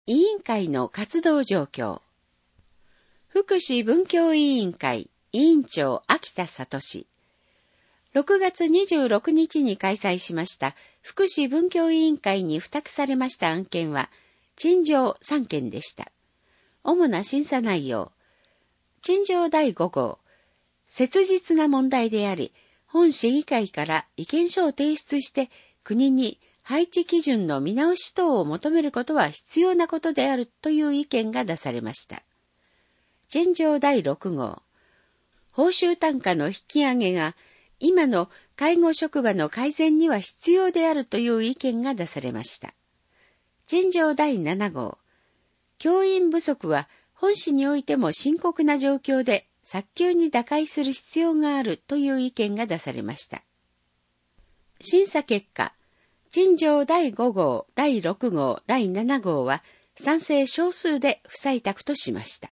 委員会の活動状況。福祉文教委員会委員長秋田聡。6月26日に開催しました福祉文教委員会に付託されました案件は、陳情3件でした。主な審査内容。陳情第5号。切実な問題であり、本市議会から意見書を提出して国に配置基準の見直し等を求めることは必要なことであるという意見が出されました。陳情第6号。報酬単価の引き上げが今の介護職場の改善には必要であるという意見が出されました。陳情第7号。教員不足は本市においても深刻な状況で早急に打開する必要があるという意見が出されました。審査結果、陳情第5号、第6号、第7号は賛成少数で不採択としました。